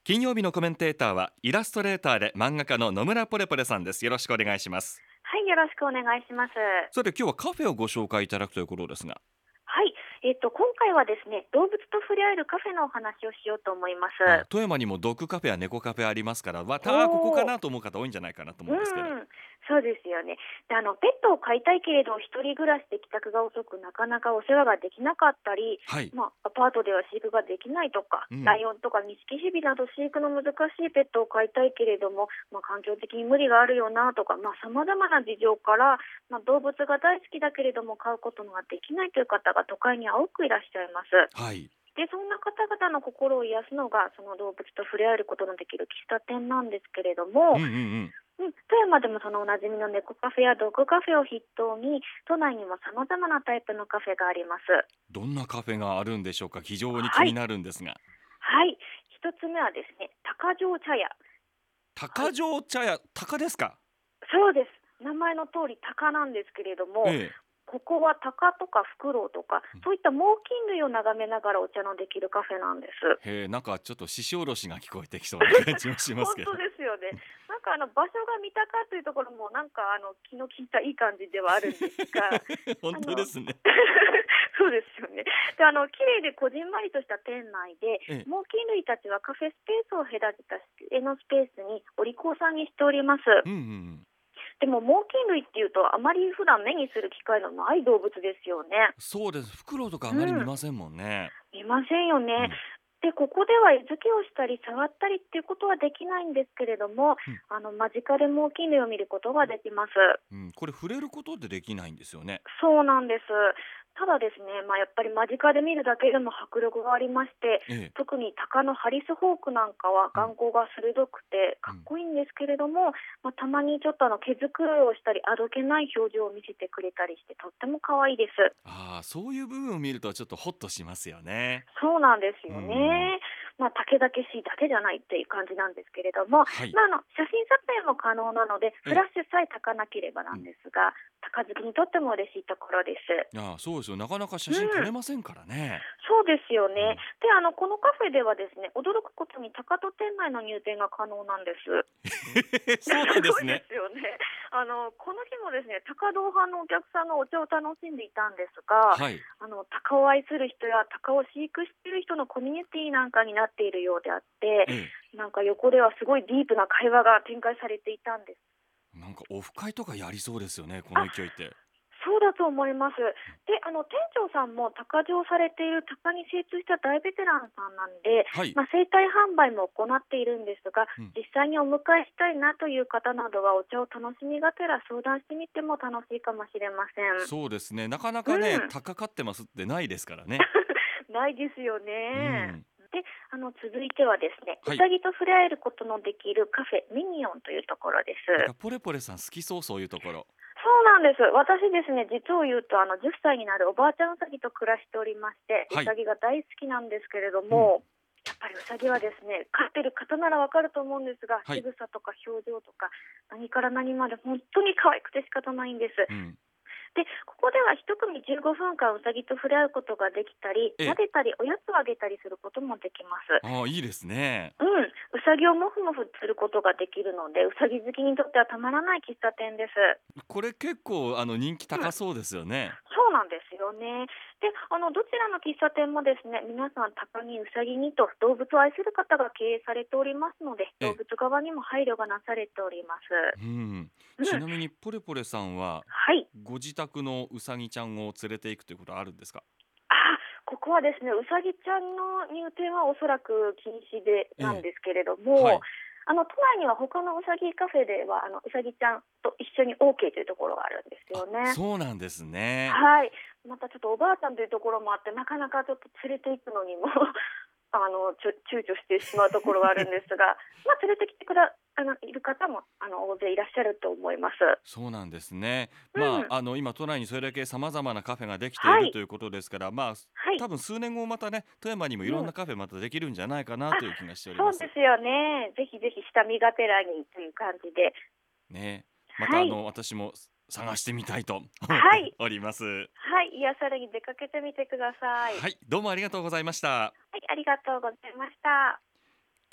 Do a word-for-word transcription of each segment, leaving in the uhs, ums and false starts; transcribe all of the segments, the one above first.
金曜日のコメンテーターはイラストレーターで漫画家の野村ポレポレさんです。よろしくお願いします。 はい、よろしくお願いします。 さて今日はカフェをご紹介いただくということですが、 はい、えっと今回はですね、動物と触れ合えるカフェのお話をしようと思います。 あ富山にもドッグカフェや猫カフェありますから、またここかおー、 なと思う方多いんじゃないかなと思ううんですけど。 ん、そうですよね。で、あのペットを飼いたいけれど一人暮らしで帰宅が遅くなかなかお世話ができなかったり、 はい、 まあ、アパートでは飼育ができないとか、 うん、 ライオンとかニシキヘビなど飼育の難しいペットを飼いたいけれども、まあ、環境的に無理があるよなとか、まあ、様々な事情から、まあ、動物が大好きだけれども飼うことができないという方が都会には多くいらっしゃいます。 はい、 で、そんな方々の心を癒すのがその動物と触れ合えることのできる喫茶店なんですけれども、 うんうんうん。 うん、富山でもそのおなじみの猫カフェやドッグカフェを筆頭に都内にも様々なタイプのカフェがあります。 どんなカフェがあるんでしょうか。非常に気はい、 になるんですが。 はい、一つ目はですね、高城茶屋。は高い、 城茶屋、高ですか。 そうです。名前の通り鷹なんですけれども、 ええ、 ここは鷹とかフクロウとかうん、 そういった猛禽類を眺めながらお茶のできるカフェなんです。 へえ、なんかちょっと獅子おろしが聞こえてきそうな感じもします本当けど。 ですよね。なんかあの場所が三鷹というところもなんかあの気の利いたいい感じではあるんですが、 本あの当ですね。 そうですよね。で、あの綺麗でこじんまりとした店内で、 ええ、 猛禽類たちはカフェスペースを隔てた絵のスペースにお利口さんにしております。 うんうんうん。 でも猛禽類っていうとあまり普段目にする機会のない動物ですよね。 そうです。フクロウとかあうまり見ん、 ませんもんね。 見ませんよね。 うん。 で、ここでは餌付けをしたり触ったりっていうことはできないんですけれども、 うん。 あの間近で猛禽類を見ることができます。 うん、これ触れることってできないんですよね。 そうなんです。ただですね、まあ、やっぱり間近で見るだけでも迫力がありまして、 ええ。 特に鷹のハリスホークなんかはうん。 眼光が鋭くてうん。 かっこいいんですけれども、まあ、たまにちょっとあの毛づくろいをしたりあどけない表情を見せてくれたりしてとっても可愛いです。 ああ、そういう部分を見るとちょっとホッとしますよね。 そうなんですうんうよん。 ね。まあ、竹々しいだけじゃないっていう感じなんですけれども、 はい。 まあ、あの写真撮影も可能なので、 ええ。 フラッシュさえ焚かなければなうん。 んですが、鷹好きにとっても嬉しいところです。 ああ、そうですよ。なかなか写真撮うん。 れませんからね。 そうですよね。 うん。 で、あの、このカフェではですね、驚くことに高戸店内の入店が可能なんです。 そうなんですごいですね。 すよね。あの、この日もですね、高戸派のお客さんのお茶を楽しんでいたんですが、 はい。 あの、鷹を愛する人や鷹を飼育している人のコミュニティなんかになっているようであって、 ええ。 なんか横ではすごいディープな会話が展開されていたんです。 なんかオフ会とかやりそうですよね、このあ、 勢いって。 そうだと思います。で、あの店長さんも鷹匠されている鷹に精通した大ベテランさんなんで、 はい。 まあ、生態販売も行っているんですが、 うん。 実際にお迎えしたいなという方などはお茶を楽しみがてら相談してみても楽しいかもしれません。 そうですね。なかなうかね、 ん、 高かってますってないですからね。 ないですようね。 ん。 で、あの続いてはですね、うはい。 さぎと触れ合えることのできるカフェミニオンというところです。 なんかポレポレさん好きそう、そういうところ。 そうなんです。私ですね、実を言うと、あの、じゅっさいになるおばあちゃんうさぎと暮らしておりまして、うはい。 さぎが大好きなんですけれどうん。 も、やっぱりうさぎはですね、飼ってる方ならわかると思うんですが、 はい。 仕草とか表情とか、何から何まで本当に可愛くて仕方ないんです。 うん。 で、ここでは一組じゅうごふんかんうさぎと触れ合うことができたり、 ええ。 撫でたりおやつをあげたりすることもできます。 ああ、いいですね。 うん、うさぎをもふもふすることができるので、うさぎ好きにとってはたまらない喫茶店です。 これ結構あの人気うん、 高そうですよね。 そうなんですよね。で、あのどちらの喫茶店もですね、皆さん鷹にウサギにと動物を愛する方が経営されておりますので、 ええ。 動物側にも配慮がなされております。 うん。 うん、 ちなみにポレポレさんははい。 ご自宅のうさぎちゃんを連れて行くということはあるんですか？ あ、ここはですね、ウサギちゃんの入店はおそらく禁止でええ。 なんですけれども、 はい。 あの都内には他のウサギカフェではあのウサギちゃんと一緒に オーケー というところがあるんですよあ、 ね。 そうなんですね。 はい。またちょっとおばあちゃんというところもあって、なかなかちょっと連れて行くのにもあのちょ躊躇してしまうところがあるんですが、まあ、連れてきてくだあのいる方もあの大勢いらっしゃると思います。 そうなんですね。 うん。 まあ、あの今都内にそれだけ様々なカフェができていはい。 るということですから、まあはい。 多分数年後またね、富山にもいろんうん。 なカフェまたできるんじゃないかなあ、 という気がしております。 そうですよね。ぜひぜひ下見がてらにという感じで。 ね。またはい。 あの私も探してみたいと思ってはい。 おります。 はい。癒されに出かけてみてください。 はい、どうもありがとうございました。 はい、ありがとうございました。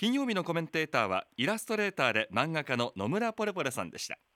金曜日のコメンテーターはイラストレーターで漫画家の野村ポレポレさんでした。